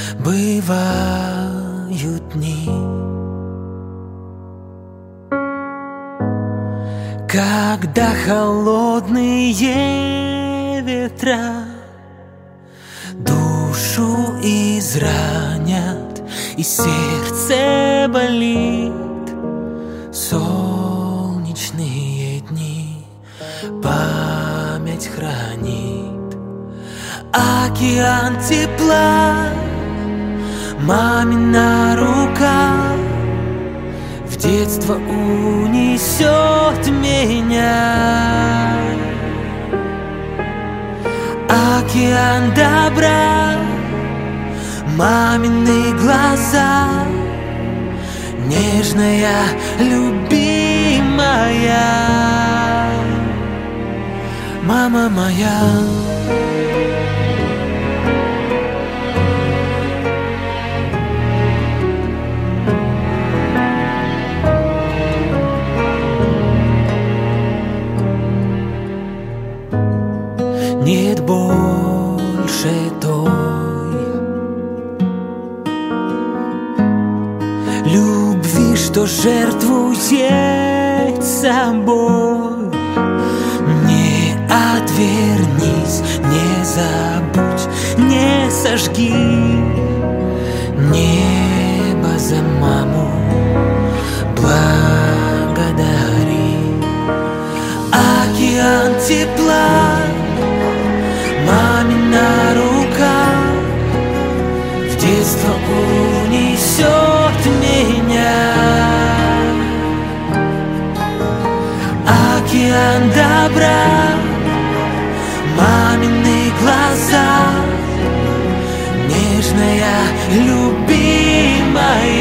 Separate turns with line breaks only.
Бывают дни, когда холодные ветра душу изранят, и сердце болит. Солнечные дни память хранит. Океан тепла, мамина рука в детство унесет меня. Океан добра, мамины глаза, нежная, любимая мама моя. Нет больше той любви, что жертвует собой. Не отвернись, не забудь, не сожги. Небо за маму благодари. Океан тепла, мамина рука в детство унесет меня. Океан добра, мамины глаза, нежная, любимая